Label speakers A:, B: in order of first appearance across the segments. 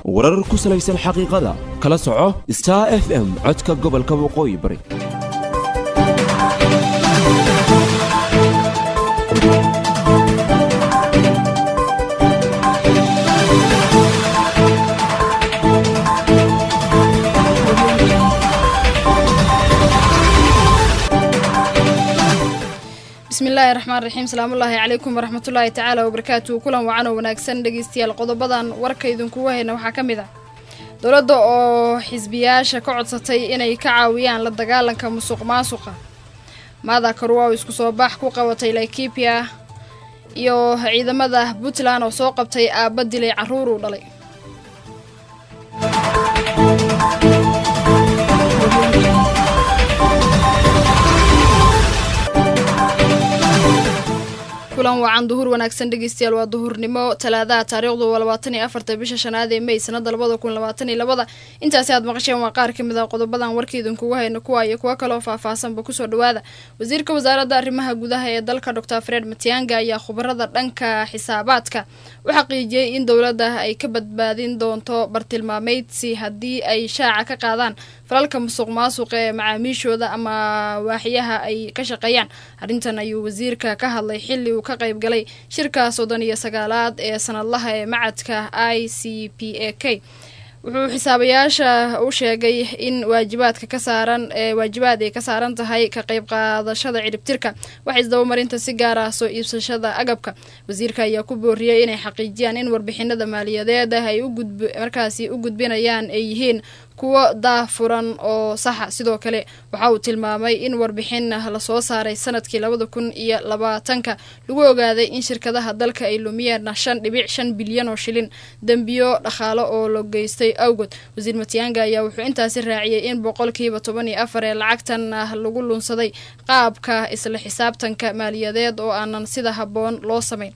A: warar ku salaysan xaqiiqada kala soco Star FM codka gobolka waqooyi bari
B: bismillaahi raxmaani raxiim salaamullaahi calaykum waraxmatullaahi tacaala wabarakaatuhu kulan wacan oo wanaagsan dhegeystayaal qodobadan warka idinkugu hayna waxaa ka mid ah dowladda oo xisbiyaasha ka codsatay inay ka caawiyaan la dagaalanka musuqmaasuqa Martha Karua oo isku soo bax ku qabatay Laikipia iyo ciidamada Puntland oo soo qabtay aabba dilay carruur u dhalay kulan wacan duhur wanaagsan dhegeystayaal waa duhurnimo talaadaha taariikhdu waa 24 bisha shanaad ee May sanada 2022 intaasi aad maqasheen waa qaar kamid ah qodobadan warkeedin kugu hayna kuwa iyo kuwa kale oo faahfaahsanba ku soo dhawaada wasiirka wasaaradda arrimaha gudaha ee dalka Dr. Fred Matiang'i ayaa khubarada dhanka xisaabaadka u xaqiijiyay in dawladda ay ka badbaadin doonto bartilmaameedsi haddii ay shaaca ka qaadaan falalka musuqmaasuqa ee macaamiishooda ama waaxyaha ay ka shaqeeyaan arrintan ayuu wasiirka ka hadlay xilli uu ka qayb galay shirka 39aad ee sanadlaha ee macadka ICPAK wuxuu xisaabayaasha u sheegay in waajibaad ay ka saaran tahay ka qayb qaadashada ciribtirka wax isdabamarinta si gaar ah soo iibsashada agabka wasiirka ayaa ku booriyay inay xaqiijiyaan in warbixinada maaliyadeed ay u gudbinayaan ay yihiin kuwa daafuran oo saxa sidoo kale waxa uu tilmaamay in warbixin la soo saaray sanadkii 2020 lagu ogaaday in shirkadaha dalka ay lumiyeen 5.5 bilyan oo shilin dambiyo dhaqaale oo loo geystay awgood wasiir Matiang'i ayaa wuxuu intaasi raaciyay in 14% ee lacagtan lagu lunsaday qaabka isla xisaabtanka maaliyadeed oo aanan sida haboon loo sameyn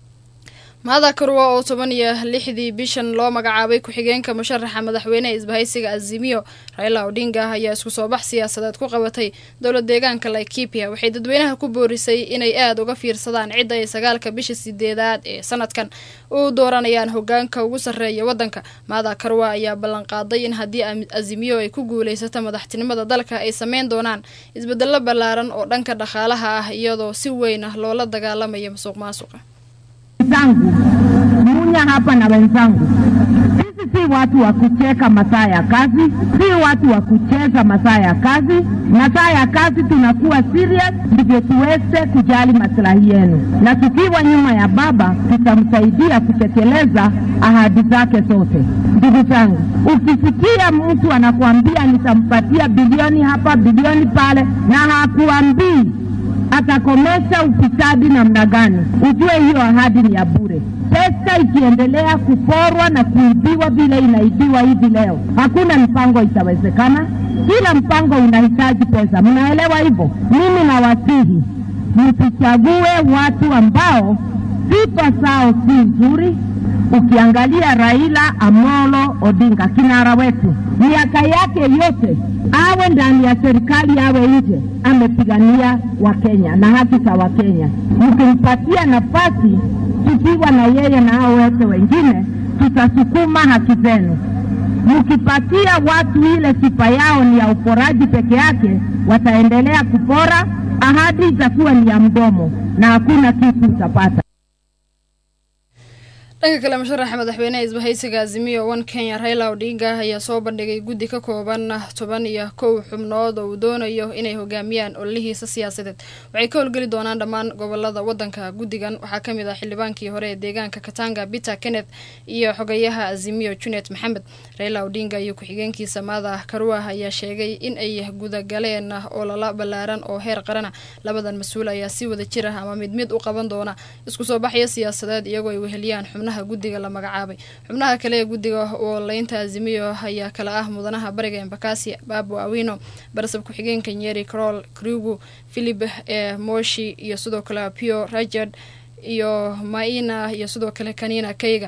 B: Martha Karua oo 16 bishan loo magacaabay ku-xigeenka musharaxa madaxweynaha isbahaysiga Azimio Raila Odinga ayaa isku soo bax siyaasadeed ku qabatay dowlad deegaanka Laikipia waxay dadweynaha ku boorisay inay aad uga fiirsadaan cid ay 9 bisha 8 ee sanadkan u dooranayaan hoggaanka ugu sareeya wadanka Martha Karua ayaa ballan qaaday in haddii Azimio ay ku guuleysato madaxtinimada dalka ay sameyn doonaan isbeddello ballaaran oo dhanka dhaqaalaha ah iyadoo si weyn loola dagaalamayo musuqmaasuqa
C: zangu munya hapa na wenzangu sisi si watu wa kucheka masaa ya kazi si watu wa kucheza masaa ya kazi masaa ya kazi tunakuwa serious ndivyo tuweze kujali maslahi yenu na tukiwa nyuma ya baba tutamsaidia kutekeleza ahadi zake zote ndugu zangu ukisikia mtu anakuambia nitampatia bilioni hapa bilioni pale na hakuambii atakomesha ufisadi namna gani ujue hiyo ahadi ni ya bure pesa ikiendelea kuporwa na kuibiwa vile inaibiwa hivi leo hakuna mpango itawezekana kila mpango unahitaji pesa mnaelewa hivyo mimi nawasihi msichague watu ambao sifa zao si nzuri ukiangalia Raila Amolo Odinga kinara wetu miaka yake yote awe ndani ya serikali awe nje amepigania Wakenya na haki za Wakenya mkimpatia nafasi tukiwa na yeye na hao wote wengine tutasukuma haki zenu mkipatia watu ile sifa yao ni ya uporaji peke yake wataendelea kupora ahadi itakuwa ni ya mdomo na hakuna kitu utapata
B: dhanka kale musharaxa madaxweynaha isbahaysiga Azimio One Kenya Raila Odinga ayaa soo bandhigay guddi ka kooban 11 xubnood oo doonayo inay hogaamiyaan ololihiisa siyaasadeed waxay ka howlgali doonaan dhammaan gobolada wadanka guddigan waxaa ka mid ah xildhibaankii hore ee deegaanka Katanga Peter Kenneth iyo xogayaha Azimio Junet Mohamed Raila Odinga iyo ku-xigeenkiisa Martha Karua ayaa sheegay in ay gudagaleen olole ballaaran oo heer qaran labadan mas'uul ayaa si wada jir ah ama mid u qaban doona isku soo baxyo siyaasadeed iyagoo ay weheliyaan xubnaha guddiga la magacaabay xubnaha kale ee guddiga oo leynta Azimio ayaa kala ah mudanaha bariga Embakasi Babu Awino barasab ku-xigeenka Nyeri Kroll Krugu Philip Moshi iyo sidoo kale Pio Rajad iyo Maina iyo sidoo kale Kanina Keiga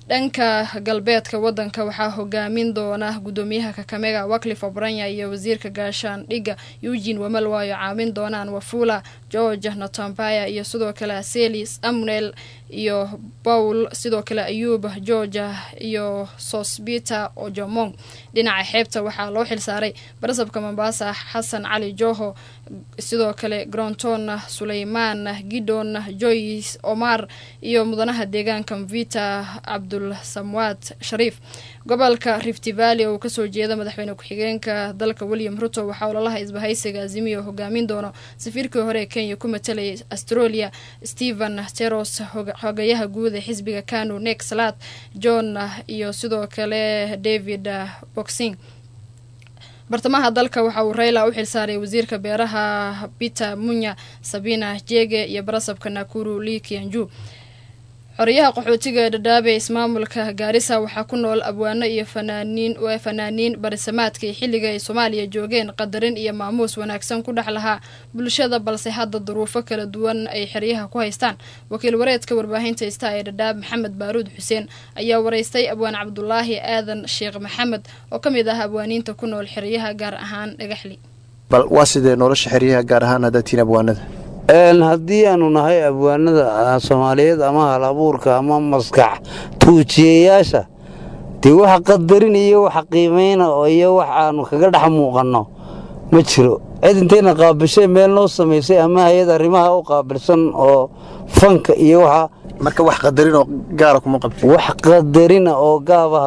B: dhanka galbeedka wadanka waxaa hogaamin doona gudoomiyaha Kakamega Wycliffe Oparanya iyo wasiirka gaashaandhigga Eugene Wamalwa ay caawin doonaan Wafula George Natembeya iyo sidoo kale Celis Samuel iyo Paul sidoo kale Ayub George iyo Sosbita Ojomong. dhinaca xeebta waxaa loo xilsaaray barasabka Mombasa Hassan Ali Joho sidoo kale Gronton Suleyman Gidon Joyce Omar iyo mudanaha deegaanka Mvita Abdul Samwad Sharif. gobolka Rift Valley oo ka soo jeeda madaxweyne ku-xigeenka dalka William Ruto waxa uu lalaha isbahaysiga Azimio hogaamin doono safiirkii hore Kenya ku matalay Australia Stephen Teros xogayaha guud ee xisbiga KANU Nick Salat John iyo sidoo kale David Boxing. bartamaha dalka waxa uu Raila u xilsaaray wasiirka beeraha Peter Munya Sabina Jege iyo barasabka Nakuru Lee Kianju. xoriyaha qaxootiga Dadaab ee ismaamulka Gaarisa waxaa ku nool abwaano iyo fanaaniin barisamaadka xilliga ay Soomaaliya joogeen qadarin iyo maamuus wanaagsan ku dhaxlaha bulshada balse hadda duruufo kala duwan ay xiriyaha ku haystaan. wakiil wareedka warbaahinta ee Dadaab Maxamed Baaruud Xuseen ayaa wareystay abwaan Cabdullaahi Aadan Sheekh Maxamed oo kamid ah abwaaniinta ku nool xiriyaha gaar ahaan Dhagaxli.
D: bal waa sidee nolosha xiriyaha gaar ahaan hadaatiin abwaanada
E: haddii aanu nahay abwaanada Soomaaliyeed ama hal abuurka ama maskax tuujiyayaasha dee wax qadarin iyo wax qiimeeyna iyo wax aanu kaga dhex muuqano ma jiro. cid inteena qaabishay meel noo sameysay ama hay'ad arrimaha u qaabilsan oo fanka iyo waxa
D: marka wax qadarin oo gaar ah kuma qabto
E: wax qadarin oo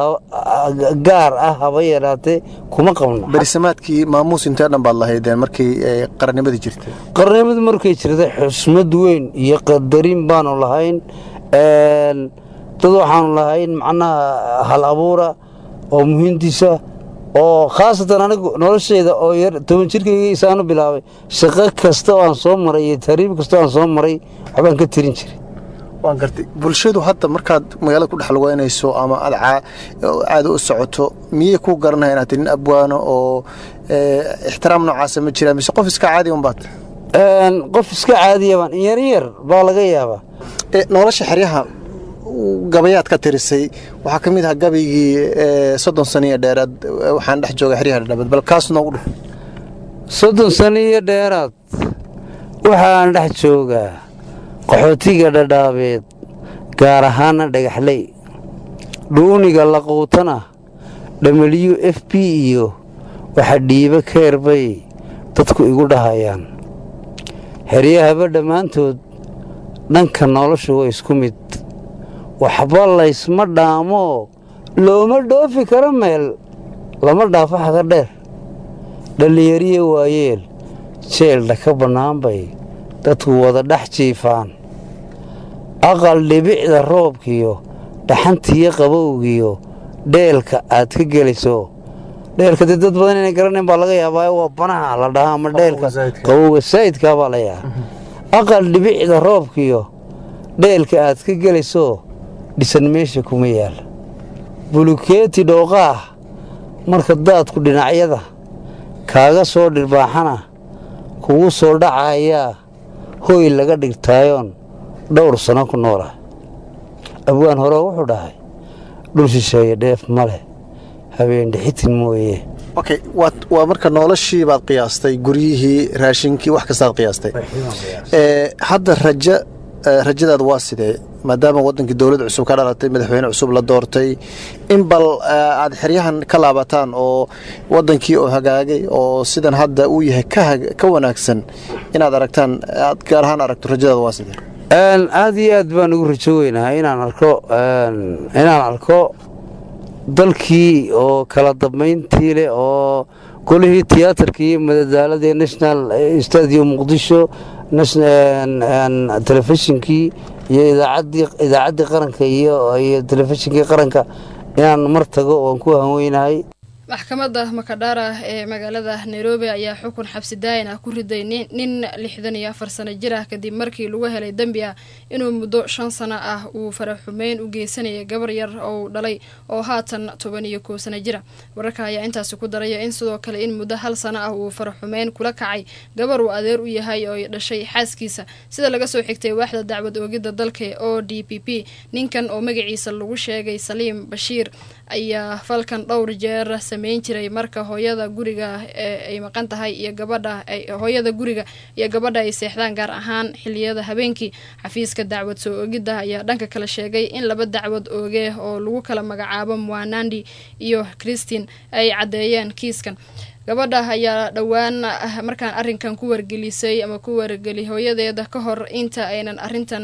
E: gaar ah haba yaraatee kuma qabno.
D: barisamaadkii maamuus intee dhan baad lahaydeen markii qarnimadii jirtay
E: qarnimada markay jirtay xusmad weyn iyo qadarin baanu lahayn. dad waxaanu lahayn macnaha hal abuura oo muhiimtiisa oo khaasatan anigu noloshayda oo yar 10 jirkayga isaanu bilaabay shaqo kasta oo aan soo maray iyo tariib kasta oo aan soo maray waxbaan ka tirin jiray.
D: waan gartay bulshadu hadda markaad magaalada ku dhaxlugeynayso ama aad u socoto miyay ku garanayaan inaad nin abwaano oo ixtiraam noocaas ma jira mise qof iska caadi baad
E: qof iska caadi baan yar baa laga yaabaa.
D: nolosha xiriyaha gabayaad ka tirisay waxa kamid ah gabaygii 30 sano dheeraad waxaan dhex joogay xiriyaha Dhadhaab bal kaas noogu dhuf
E: 30 sano dheeraad waxaan dhex joogaa qaxootiga Dhadhaabeed gaar ahaan Dhagaxley dhuuniga la quutana WFP iyo waxa dhiiba keerbay dadku igu dhahayaan xiriyaha dhamaantood dhanka noloshu way isku mid waxba la isma dhaamo looma dhoofi karo meel lama dhaafo xaga dheer dhalinyariye waayeel jeelda ka bannaan bay dadku wada dhex jiifaan aqal dhibicda roobkiyo dhaxantiyo qabowgiyo dheelka aad ka geliso dheelka dad badan inay garaneen baa laga yaabaa waa banaha la dhahaa ama dheelka qabowga saydka baa la yaabaa aqal dhibicda roobkiyo dheelka aad ka geliso dhisan meesha kuma yaal bulukeeti dhooqaa marka daadku dhinacyada kaaga soo dhirbaaxana kugu soo dhacaya hooy laga dhigtaayoon dhowr sano ku noolaa. abwaan hore wuxuu dhahay dhul shisheeye dheef male habeen dhixitin mooye.
D: okay waa marka noloshii baad qiyaastay guryihii raashinkii wax kasta aad qiyaastay hadda rajadaad waa sidee maadaama wadankii dawlad cusub ka dhalatay madaxweyne cusub la doortay in bal aad xiryahan ka laabataan oo wadankii oo hagaagay oo sidan hadda uu yahay ka wanaagsan inaad aragtaan aad gaar ahaan aragto rajadaad waa sidee
E: aad iyo aad baan ugu rajo weynahay inaan arko dalkii oo kala dambeyntii leh oo golihii tiyaatarkii iyo madadaaladii National Stadium Muqdisho telefishinkii iyo idaacaddii qaranka iyo telefishinkii qaranka inaan mar tago waan ku hanweynahay.
B: maxkamadda Makadara ee magaalada Nairobi ayaa xukun xabsi daayin ah ku riday nin 64 sano jir ah kadib markii lagu helay dambi ah inuu muddo 5 sano ah uu faraxumeyn u geysanayay gabar yar oo dhalay oo haatan 11 sano jir ah. Wararka ayaa intaas ku daraya in sidoo kale in muddo 1 sano ah uu faraxumeyn kula kacay gabar uu adeer u yahay oo dhashay xaaskiisa sida laga soo xigtay waaxda dacwad oogida dalka ODPP. ninkan oo magaciisa lagu sheegay Saliim Bashiir ayaa falkan dhowr jeer sameyn jiray marka hooyada guriga ay maqan tahay iyo gabadha ay seexdaan gaar ahaan xilliyada habeenkii. Xafiiska dacwad soo oogida ayaa dhanka kale sheegay in laba dacwad ooge oo lagu kala magacaabo Mwanandi iyo Christine ay cadeeyeen kiiskan. gabadha ayaa dhawaan markaan arrinkan ku wargelisay ama ku wargeli hooyadeeda ka hor inta aynan arrintan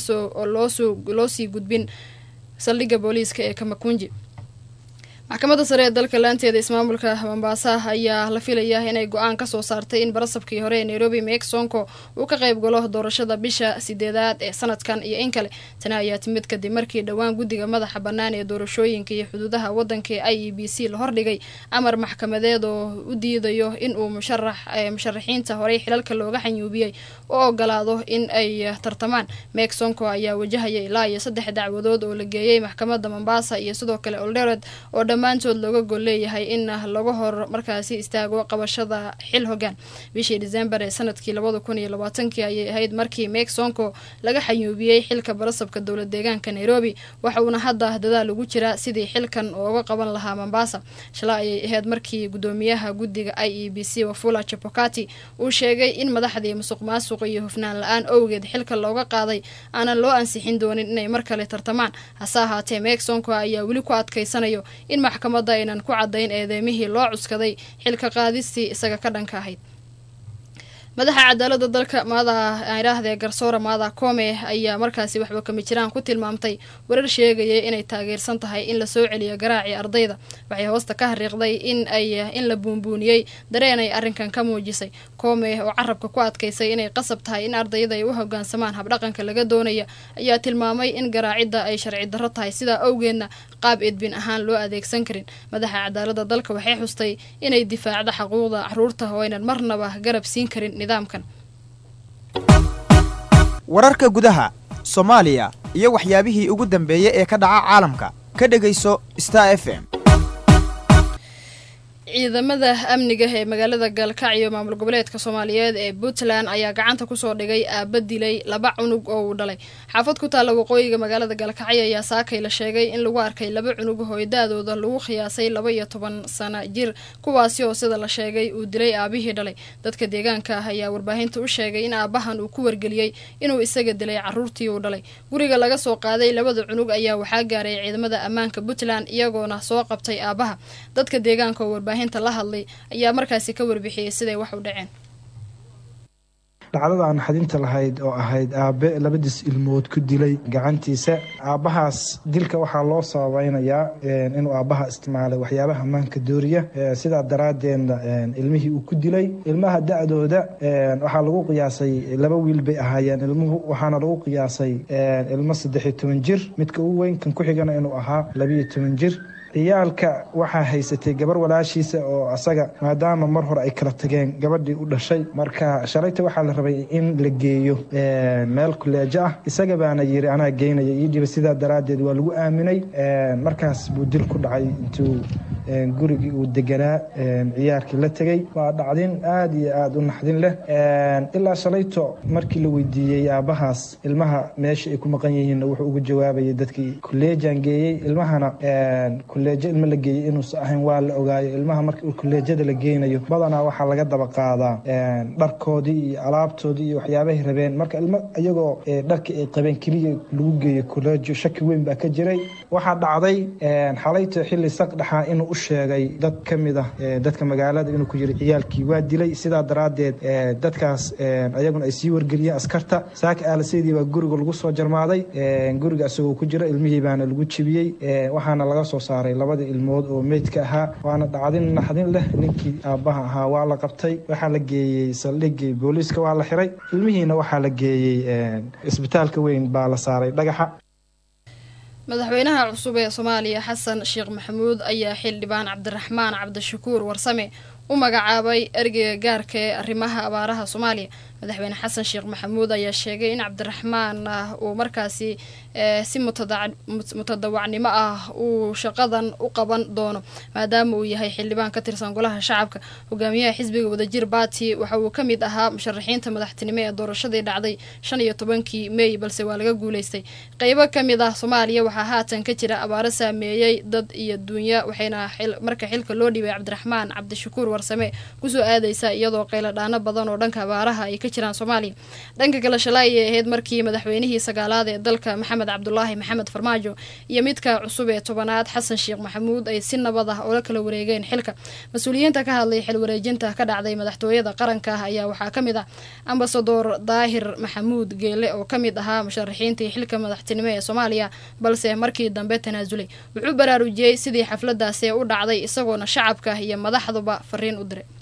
B: loo sii gudbin saldhigga booliiska ee Kamakunji. maxkamadda sare ee dalka laanteeda ismaamulka Mombasa ayaa la filayaa inay go'aan ka soo saartay in barasabkii hore ee Nairobi Mike Sonko uu ka qayb galo doorashada bisha 8 ee sanadkan iyo in kale. Tani ayaa timid kadib markii dhawaan guddiga madaxa bannaan ee doorashooyinka iyo xuduudaha waddanka IEBC la hordhigay amar maxkamadeed oo u diidayo in uu musharaxiinta hore xilalka looga xanyuubiyay oo ogolaado in ay tartamaan. Mike Sonko ayaa wajahaya ilaa 3 dacwadood oo la geeyay maxkamadda Mombasa iyo sidoo kale Eldoret oo dhammaantood looga gol leeyahay in laga hor markaasi istaago qabashada xil hoggaan. bishii December ee sanadkii 2020 ayay ahayd markii Mike Sonko laga xayuubiyay xilka barasabka dowlad deegaanka Nairobi waxa uuna hadda dadaal ugu jira sidii xilkan uga qaban lahaa Mombasa. Shalay ayay ahayd markii gudoomiyaha guddiga IEBC Wafula Chebukati uu sheegay in madaxdii musuqmaasuq iyo hufnaan la'aan awgeed xilka looga qaaday aanan loo ansixin doonin inay mar kale tartamaan. hase ahaatee Mike Sonko ayaa weli ku adkaysanayo in maxkamadda aynan ku cadayn eedeymihii loo cuskaday xilka qaadistii isaga ka dhanka ahayd. madaxa cadaaladda dalka garsoora Maada Koome ayaa markaasi waxba kama jiraan ku tilmaamtay warar sheegaya inay taageersan tahay in la soo celiyo garaaci ardayda. waxay hoosta ka xariiqday in la buunbuuniyay dareen ay arrinkan ka muujisay. Koome oo carabka ku adkaysay inay qasab tahay in ardayda ay u hoggaansamaan habdhaqanka laga doonaya ayaa tilmaamay in garaacidda ay sharci darro tahay sidaa awgeedna qaab edbin ahaan loo adeegsan karin. madaxa cadaaladda dalka waxay xustay inay difaacdo xuquuqda carruurta oo aynan marnaba garab siin karin nidaamkan.
F: wararka gudaha Soomaaliya iyo waxyaabihii ugu dambeeyay ee ka dhaca caalamka ka dhageyso Star FM.
B: ciidamada amniga ee magaalada Galkacyo maamul goboleedka Soomaaliyeed ee Puntland ayaa gacanta ku soo dhigay aaba dilay 2 cunug oo uu dhalay. xaafad ku taal waqooyiga magaalada Galkacyo ayaa saakay la sheegay in lagu arkay 2 cunug oo hooyadooda lagu qiyaasay 12 sano jir kuwaasi oo sida la sheegay uu dilay aabihii dhalay. dadka deegaanka ayaa warbaahinta u sheegay in aabahan uu ku wargeliyay inuu isaga dilay carruurtii uu dhalay. guriga laga soo qaaday 2 cunug ayaa waxaa gaaray ciidamada ammaanka Puntland iyagoona soo qabtay aabaha. dadka deegaanka warbaahinta la hadlay ayaa markaasi ka warbixiyay siday wax u dhaceen.
G: dhacdada aan xadinta lahayd oo ahayd aabe labadiis ilmood ku dilay gacantiisa. aabahaas dilka waxaa loo sabaynayaa inuu aabaha isticmaalay waxyaabaha ammaanka dooriya sida daraadeedna ilmihii uu ku dilay. ilmaha da'dooda waxaa lagu qiyaasay 2 wiil bay ahaayeen ilmuhu waxaana lagu qiyaasay ilmo 13 jir midka ugu weyn kan ku xigana inuu ahaa 12 jir. ciyaalka waxaa haysatay gabar walaashiisa oo asaga maadaama mar hore ay kala tageen gabadhii u dhashay marka shalayta waxaa la rabay in la geeyo meel kuleejo ah isaga baana yiri anaa geynaya ii dhiba sidaa daraadeed waa lagu aaminay. markaas buu dil ku dhacay intuu gurigii uu deganaa ciyaalkii la tegay. waa dhacdin aad iyo aad u naxdin leh. ilaa shalayto markii la weydiiyey aabahaas ilmaha meesha ay ku maqan yihiin wuxuu ugu jawaabayay dadkii kuleejaan geeyey ilmahana kuleejo ilma la geeyay inuusan ahayn waa la ogaayo. ilmaha marka kuleejada la geynayo badanaa waxaa laga daba qaadaa dharkoodii iyo alaabtoodii iyo waxyaabahay rabeen marka ilmo iyagoo dharkii ay qabeen keliya lagu geeyo kuleejo shaki weyn baa ka jiray. waxaa dhacday xalayto xilli saq dhaxaa inuu u sheegay dad ka mid ah dadka magaalada inuu ku jiray ciyaalkii waa dilay. sidaa daraadeed dadkaas ayaguna ay sii wargeliyeen askarta. saaka aalaseydii baa guriga lagu soo jarmaaday. guriga isagoo ku jira ilmihii baana lagu jibiyey. waxaana laga soo saaray 2 ilmood oo meydka ahaa. waana dhacdin naxdin leh. ninkii aabaha ahaa waa la qabtay waxaa la geeyey saldhiggii booliiska waa la xiray. ilmihiina waxaa la geeyey isbitaalka weyn baa la saaray dhagaxa.
B: madaxweynaha cusub ee Soomaaliya Xasan Sheekh Maxamuud ayaa xildhibaan Cabdiraxmaan Cabdishakuur Warsame u magacaabay ergeyga gaarka ee arrimaha abaaraha Soomaaliya. madaxweyne Xasan Sheekh Maxamuud ayaa sheegay in Cabdiraxmaan uu markaasi si mutadawacnimo ah uu shaqadan u qaban doono maadaama uu yahay xildhibaan ka tirsan golaha shacabka. hogaamiyaha xisbiga Wadajir Party waxa uu kamid ahaa musharaxiinta madaxtinimo ee doorashadii dhacday 15 May balse waa laga guuleystay. qaybo kamid ah Soomaaliya waxaa haatan ka jira abaaro saameeyay dad iyo dunya waxayna marka xilka loo dhibay Cabdiraxmaan Cabdishakuur Warsame kusoo aadaysa iyadoo qaylo dhaana badan oo dhanka abaaraha ay ka jiraan Soomaaliya. dhanka kale shalay ay ahayd markii madaxweynihii sagaalaad ee dalka Maxamed Cabdullaahi Maxamed Farmaajo iyo midka cusub ee 10aad Xasan Sheekh Maxamuud ay si nabad ah oo kala wareegeen xilka. mas'uuliyiinta ka hadlay xil wareejinta ka dhacday madaxtooyada qaranka ayaa waxaa kamid ah Ambassador Daahir Maxamuud Geele oo kamid ahaa musharaxiintii xilka madaxtinimo ee Soomaaliya balse markii dambe tanaasulay. wuxuu baraarujiyay sidii xafladaasi u dhacday isagoona shacabka iyo madaxduba fariin u diray.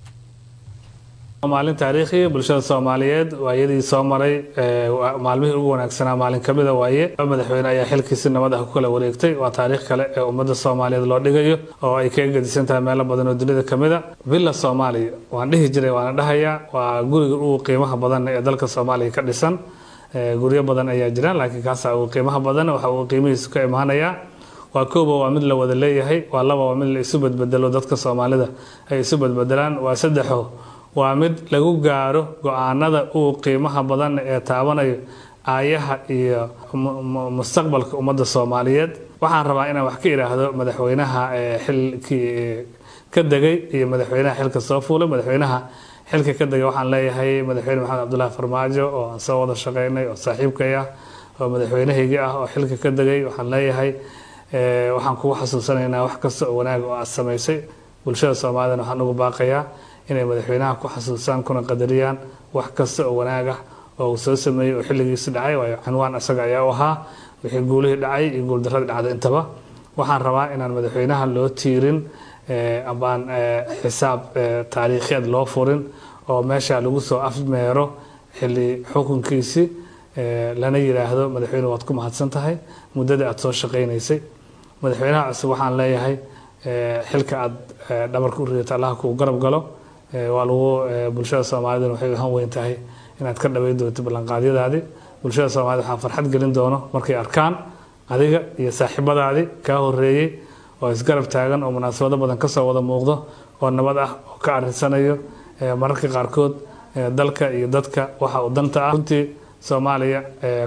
H: maalin taariikhi bulshada Soomaaliyeed waayadii soo maray maalmihii ugu wanaagsanaa maalin kamida waaye madaxweyne ayaa xilkiisa nabad ah ku kala wareegtay. waa taariikh kale ee ummadda Soomaaliyeed loo dhigayo oo ay ka gadisan tahay meelo badan oo dunida kamida. Villa Soomaaliya waan dhihi jiray waan dhahayaa waa guriga ugu qiimaha badan ee dalka Soomaaliya ka dhisan. guryo badan ayaa jiraan laakiin kaas ugu qiimaha badan waxa uu qiimihiisu ka imaanaya. waa koobo waa mid la wada leeyahay, waa laba waa mid la isu badbedelo dadka Soomaalida ay isu badbedelaan, waa saddexo waa mid lagu gaaro go'aanada uu qiimaha badan ee taabanayo aayaha iyo mustaqbalka ummadda Soomaaliyeed. waxaan rabaa inaan wax ka iraahdo madaxweynaha xilkii ka dagay iyo madaxweynaha xilka soo fuulay. madaxweynaha xilka ka dagay waxaan leeyahay madaxweyne Maxamed Cabdullaahi Farmaajo oo aan soo wada shaqeynay oo saaxiibkay ah oo madaxweynahayga ah oo xilka ka dagay waxaan leeyahay waxaan kugu xasuusanaynaa wax kasta oo wanaag oo aad samaysay. bulshada Soomaaliyeed waxaan ugu baaqayaa inay madaxweynaha ku xasuustaan kuna qadariyaan wax kasta oo wanaag ah oo uu soo sameeyay oo xilligiisa dhacay. waayo canwaan asaga ayaa u ahaa wixii guulihii dhacay iyo guuldarradii dhacday intaba. waxaan rabaa inaan madaxweynaha loo tiirin ambaan xisaab taariikheed loo furin oo meesha lagu soo afmeero xilli xukunkiisii lana yiraahdo madaxweyne waad ku mahadsan tahay muddada aad soo shaqeynaysay. madaxweynaha cusub waxaan leeyahay xilka aad dhabarka u ridato Allah ku garab galo. waa lagu bulshada Soomaaliyeed waxay ahaan weyn tahay inaad ka dhaweey doonto ballanqaadyadaadii. bulshada Soomaaliyeed waxaa farxad gelin doono markay arkaan adiga iyo saaxiibadaadii ka horeeyay oo isgarab taagan oo munaasabado badan ka soo wada muuqdo oo nabad ah oo ka arinsanayo mararka qaarkood dalka iyo dadka waxa uu danta ah. runtii Soomaaliya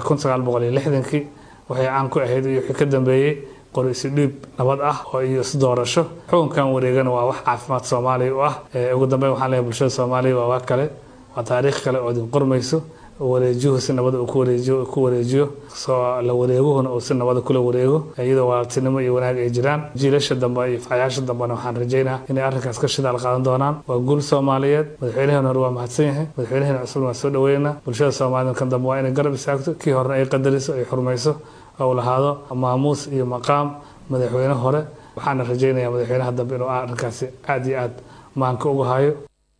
H: 1960kii waxay caan ku ahayd iyo wixii ka dambeeyay qorisi dhiib nabad ah oo iyo isdoorasho. xukunkan wareegana waa wax caafimaad Soomaaliya u ah. ugu dambeyn waxaan leeyahay bulshada Soomaaliya waa kale waa taariikh kale oo idin qormayso wareejiyo si nabad uu ku wareejiyo soo la wareeguhuna oo si nabad kula wareego iyadoo waaltinimo iyo wanaag ay jiraan. jiilasha dambe iyo facayaasha dambe waxaan rajaynayaa inay arrinkaas ka shidaal qaadan doonaan. waa guul Soomaaliyeed. madaxweynaha hore waa mahadsan yahay. madaxweynaha cusub waa soo dhaweynaa. bulshada Soomaaliyeed kan dambe waa inay garab istaagto kii horena ay qadariso ay xurmayso oo lahaado maamuus iyo maqaam madaxweyne hore. waxaan rajaynayaa madaxweynaha dambe inuu arrinkaasi aad iyo aad maanka uga hayo.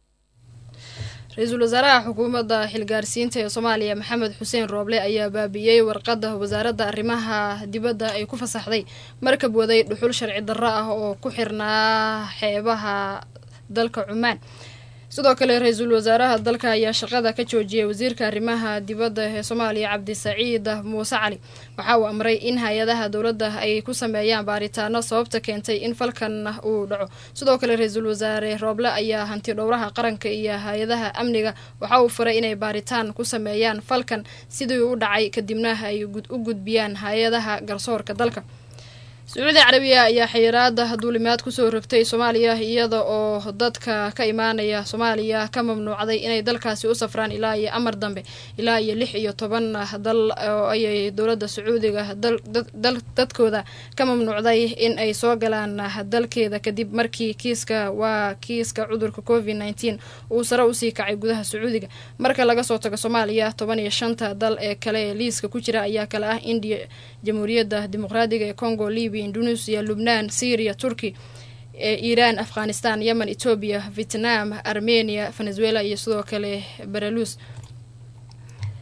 B: Ra'iisul Wasaaraha Xukuumadda Xilgaarsiinta ee Soomaaliya Maxamed Xuseen Rooble ayaa baabiyay warqadda wasaaradda arrimaha dibadda ay ku fasaxday markab waday dhuxul sharci darro ah oo ku xirnaa xeebaha dalka Cumaan. sidoo kale ra'iisul wasaaraha dalka ayaa shaqada ka joojiyay wasiirka arrimaha dibadda ee Soomaaliya Cabdi Saciid Muuse Cali. waxa uu amray in hay'adaha dawladda ay ku sameeyaan baaritaano sababta keentay in falkan uu dhaco. sidoo kale ra'iisul wasaare Rooble ayaa hanti dhowraha qaranka iyo hay'adaha amniga waxa uu faray inay baaritaan ku sameeyaan falkan sidii uu dhacay kadibna ay u gudbiyaan hay'adaha garsoorka dalka. Sacuudi Carabiya ayaa xayiraada duulimaad ku soo rogtay Soomaaliya iyada oo dadka ka imaanaya Soomaaliya ka mamnuucday inay dalkaasi u safraan ilaa iyo amar dambe ilaa iyo 16 dal oo ay dawladda Sacuudiga dadkooda ka mamnuucday in ay soo galaan dalkeeda kadib markii kiiska cudurka COVID-19 uu sare u sii kacay gudaha Sacuudiga. marka laga soo tago Soomaaliya 15 dal ee kale ee liiska ku jira ayaa kala ah India, Jamhuuriyadda Dimuqraadiga ee Congo, Liibiya, Indonesia, Lubnaan, Syria, Turkey, Iran, Afghanistan, Yemen, Ethiopia, Vietnam, Armenia, Venezuela iyo sidoo kale Belarus.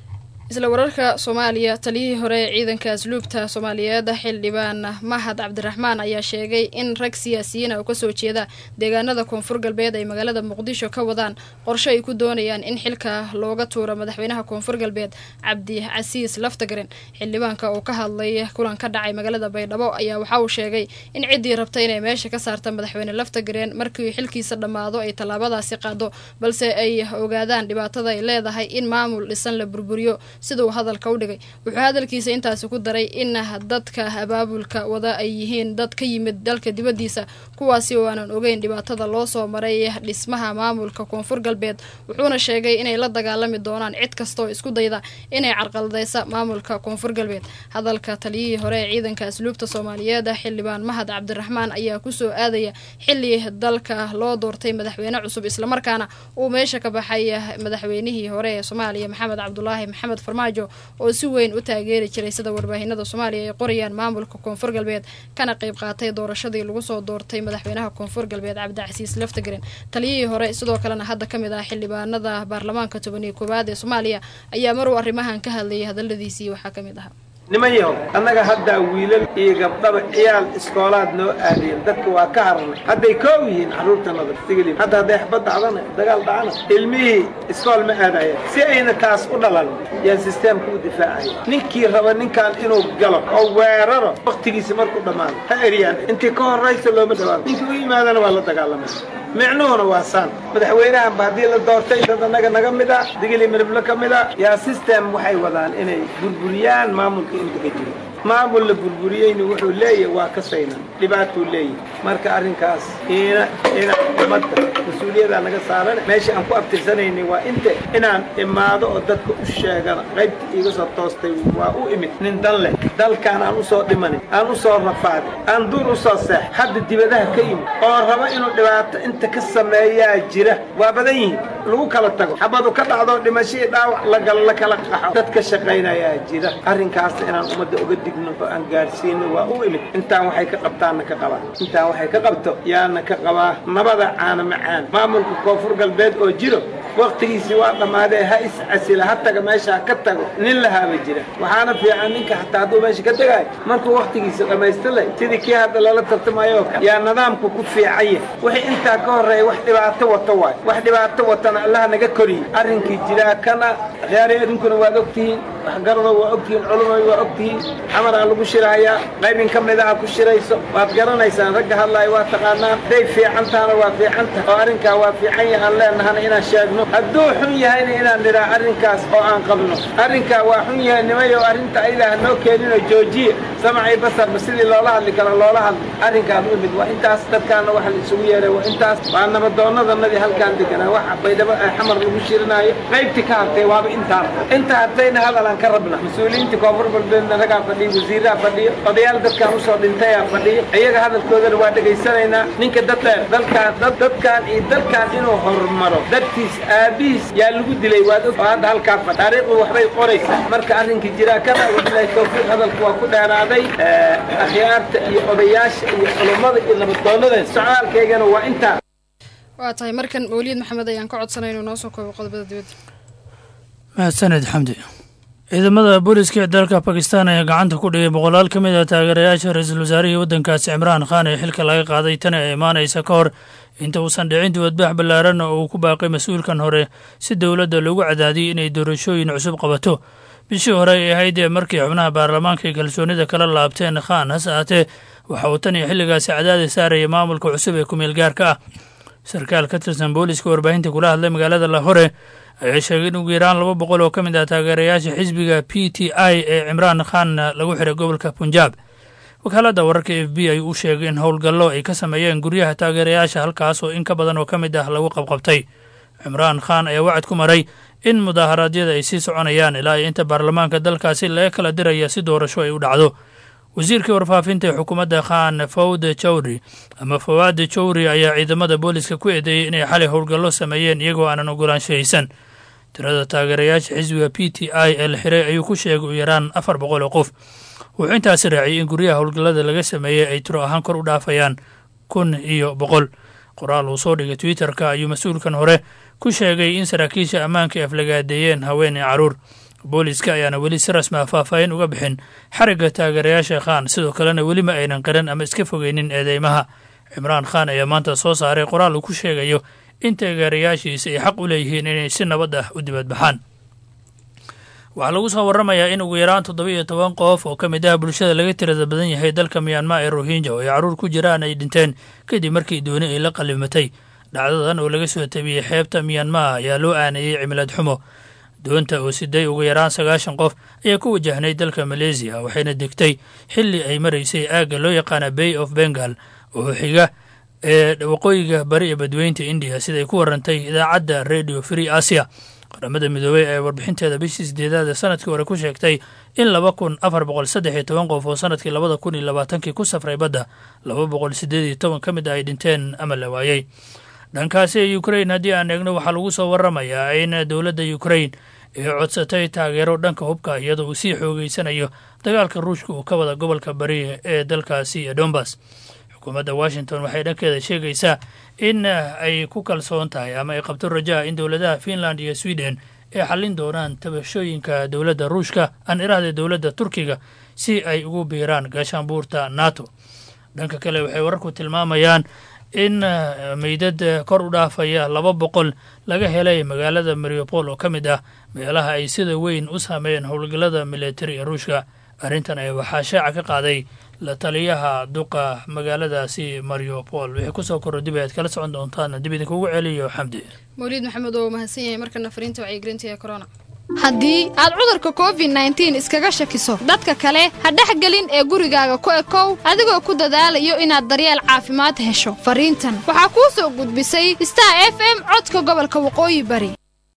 B: isla wararka Soomaaliya taliyihii hore ciidanka asluubta Soomaaliyeed xildhibaan Mahad Cabdiraxmaan ayaa sheegay in rag siyaasiyiin ah oo ka soo jeeda deegaanada Koonfur Galbeed ay magaalada Muqdisho ka wadaan qorshe ay ku doonayaan in xilka looga tuuro madaxweynaha Koonfur Galbeed Cabdi Casiis Laftagaren xildhibaanka oo ka hadlay kulan ka dhacay magaalada Baydhabo ayaa waxa uu sheegay in cidii rabtay inay meesha ka saarto madaxweyne Laftagaren markii xilkiisa dhamaado ay talaabadaasi qaado balse ay ogaadaan dhibaatada ay leedahay in maamul dhisan la burburiyo sidoo hadalka u dhigay wuxuu hadalkiisa intaas ku daray in dadka abaabulka wada ay yihiin dad ka yimid dalka dibadiisa kuwaasi oo aanan ogeyn dhibaatada loo soo maray dhismaha maamulka Koonfur Galbeed wuxuuna sheegay inay la dagaalami doonaan cid kasta oo isku dayda inay carqaladeyso maamulka Koonfur Galbeed hadalka taliyihii hore ee ciidanka asluubta Soomaaliyeed xildhibaan Mahad Cabdiraxmaan ayaa ku soo aadaya xilli dalka loo doortay madaxweyne cusub isla markaana uu meesha ka baxay madaxweynihii hore ee Soomaaliya Maxamed Cabdullaahi Maxamed Farmaajo oo si weyn u taageeri jiray sida warbaahinada Soomaaliya ay qorayaan maamulka Koonfur Galbeed kana qayb qaatay doorashadii lagu soo doortay madaxweynaha Koonfur Galbeed Cabdi Casiis Laftagaren taliyihii hore sidoo kalena hadda kamid ah xildhibaanada baarlamaanka 11 ee Soomaaliya ayaa mar uu arrimahan ka hadlayay hadaladiisii waxa kamid ah
I: nimayow annaga hadda wiilal iyo gabdhaba ciyaal iskoolaad noo aadeen dadka waa ka harnay hadday koow yihiin carruurtanada sigilin hadda hadday xabad dhacdana dagaal dhacana ilmihii iskool ma aadaya si ayna taas u dhalan yaa sisteemka u difaacaya ninkii raba ninkan inuu galo oo weeraro waqtigiisa markuu dhammaado ha eriyaan intii ka horraysa looma dhawaado ninkii u yimaadana waa la dagaalamaya micnuhuna waa saan madaxweynahan ba haddii la doortay dad annaga naga mid ah digili midablo ka mid ah yaa system waxay wadaan inay burburiyaan maamulka inta ka jiro maamul la burburiyeyna wuxuu leeyahay waa ka saynan dhibaatuu leeyahay marka arrinkaas ina ummadda mas-uuliyaddaa naga saaran meesha aan ku abtirsanaynay waa inte inaan imaado oo dadka u sheegana qaybta iiga soo toostay waa u imid nin dan leh dalkaan aan u soo dhimanin aan u soo rafaaday aan duur u soo seex hadda dibadaha ka yimid oo raba inuu dhibaato inta ka sameeyaa jira waa badan yihiin lagu kala tago xabadu ka dhacdo dhimashadii dhaawac la kala qaxo dadka shaqaynayaa jira arrinkaas inaan ummadda uga digno oo aan gaarsiino waa u imid intaan waxay ka qabtaanna ka qabaa intaan waxay ka qabto yaana ka qabaa nabada caana macaan maamulka Koonfur Galbeed oo jiro waqtigiisii waa dhamaaday ha is casila ha taga meesha ka tago nin la haaba jira waxaana fiican ninka xataa hadduu meesha ka tagay markuu waqtigiisa dhamaystirlay sidii kii hadda lala tartamayo yaa nidaamku ku fiicay wixii intaa ka horeeyay wax dhibaato wato waay wax dhibaato watana Allah naga koriyo arrinkii jira kana khiyaareedinkuna waa ogtihiin wax garado waa ogtihiin culimadu waa ogtihiin amara lagu shiraya qaybin kamid ah ku shirayso waad garanaysaan ragga hadlay waa taqaanaan day fiicantaana waa fiicanta oo arrinka waa fiican yahay leenahay inaan sheegno hadduu xun yahay inaan dhiraa arrinkaas oo aan qabno arrinka waa xun yahay nimayo arrinta ilaah noo keenino joojiye samacay basar sidii loola hadli karo loola hadli arrinkaas u mid waa intaas dadkaana waxa la isugu yeeray waa intaas waa nabadoonadannadii halkaan deganaa waxa baydhabo xamar lagu shirinayo qaybtii ka hartay waaba inta hartayna hadalaan ka rabna mas-uuliyiinta Koonfur Galbeedna ragaa fadhiyo wasiiraa fadhiyo odayaal dadkaan usoo dhintay fadhiyo iyaga hadalkoodana waa dhegaysanaynaa ninka dadkaan iyo dalkaan inuu horumaro dadkiis aabihiis yaa lagu dilay waa og hadda halkaa taariikhdu waxbay qoraysaa marka arrinkii jiraa kana wallahi tawfiiq hadalku waa ku dheeraaday akhyaarta iyo odayaasha iyo culimada iyo nabadoonada socdaalkeygana waa intaa
B: waa tahay markan Mawlid Maxamed ayaan ka codsanay inuu noo soo koobo qodobada dibadda
J: mahadsanid xamdi ciidamada booliska ee dalka Pakistan ayaa gacanta ku dhigay boqolaal ka mid ah taageerayaasha ra'iisul wasaarihii waddankaasi Imraan Khan ee xilka laga qaaday tan ay imaanaysa ka hor inta uusan dhicin dibadbax ballaaran oo uu ku baaqay mas-uulkan hore si dowladda loogu cadaadiyay inay doorashooyin cusub qabato bishii hore ay ahayd markii xubnaha baarlamaanka ay kalsoonida kala laabteen Khan hase ahaatee waxa uu tan iyo xilligaasi cadaadis saarayay maamulka cusub ee ku-meel gaarka ah sarkaal ka tirsan booliska warbaahinta kula hadlay magaalada Lahore ayaa sheegay in ugu yaraan 200 oo ka mid ah taageerayaasha xisbiga PTI ee Imraan Khan lagu xiray gobolka Punjab wakaaladda wararka FB ay u sheegay in howlgallo ay ka sameeyeen guryaha taageerayaasha halkaas oo in ka badan oo ka mid ah lagu qabqabtay Imraan Khan ayaa wacd ku maray in mudaaharaadyada ay sii soconayaan ilaa inta baarlamaanka dalkaasi laga kala diraya si doorasho ay u dhacdo wasiirka warfaafinta ee xukuumadda Khan Fawad Chowri ayaa ciidamada booliska ku eedeeyay inay xalay howlgallo sameeyeen iyagoo aanan ogolaansho tirada taageerayaasha xisbiga PTI ee la xiray ayuu ku sheegay u yaraan 400 oo qof wuxuu intaasi raaciyay in guryaha howlgallada laga sameeyey ay tiro ahaan kor u dhaafayaan 1,100 qoraal uu soo dhigay Twitter-ka ayuu mas-uulkan hore ku sheegay in saraakiisha ammaanka ay aflagaadeeyeen haween iyo carruur booliiska ayaana weli si rasmi ah faahfaahin uga bixin xarigga taageerayaasha khan sidoo kalena weli ma aynan qaran ama iska fogeynin eedeymaha cimraan khan ayaa maanta soo saaray qoraal uu ku sheegayo in taageerayaashiisa ay xaq u leeyihiin inay si nabad ah u dibadbaxaan waxaa lagu soo warramayaa in ugu yaraan 17 qof oo ka mid ah bulshada laga tirada badan yahay dalka Myanmar ee Rohingya oo ay caruur ku jiraan ay dhinteen kadib markii dooni ay la qalimatay dhacdadan oo laga soo tabiyey xeebta Myanmar ayaa loo aanayay cimilad xumo doonta oo siday ugu yaraan 90 qof ayaa ku wajahnay dalka Malaysia waxayna degtay xilli ay maraysay aagga loo yaqaan Bay of Bengal oo xiga ee waqooyiga bari ee badweynta India sida ay ku warantay idaacadda Radio Free Asia qaramada midoobay ee warbixinteeda bishii 8 sanadkii hore ku sheegtay in 2413 qof oo sanadkii 2020 ku safray badda 218 ka mid ay dhinteen ama la waayay dhankaasi Ukraine haddii aan eegno waxaa lagu soo warramayaa in dowladda Ukraine ay codsatay taageero dhanka hubka iyadoo uu sii xoogeysanayo dagaalka Ruushka uu ka wada gobolka bari ee dalkaasi ee Donbass xukuumadda Washington waxay dhankeeda sheegaysaa in ay ku kalsoon tahay ama ay qabto rajaa in dowladaha Finland iyo Sweden ay xallin doonaan tabashooyinka dowladda Ruushka aan iraahday dowladda Turkiga si ay ugu biiraan gaashaanbuurta NATO dhanka kale waxay wararku tilmaamayaan in meydad kor u dhaafaya 200 laga helay magaalada Mariupol oo ka mid ah meelaha ay sida weyn u saameeyeen howlgallada military ee Ruushka arrintan ay waxaa shaaca ka qaaday la taliyaha duqa magaaladaasi Mariupol wixii ku soo kordhay dib aad kala socon doontaan dib idin kugu celiyo Xamdi
B: Mawlid Maxamed oo mahadsan yahay markana fariinta wacyigelinta ee corona haddii aad cudurka COVID-19 iskaga shakiso dadka kale ha dhexgelin ee gurigaaga ku ekow adigoo ku dadaalayo inaad daryeel caafimaad hesho fariintan waxaa kuu soo gudbisay Star FM codka gobolka Waqooyi Bari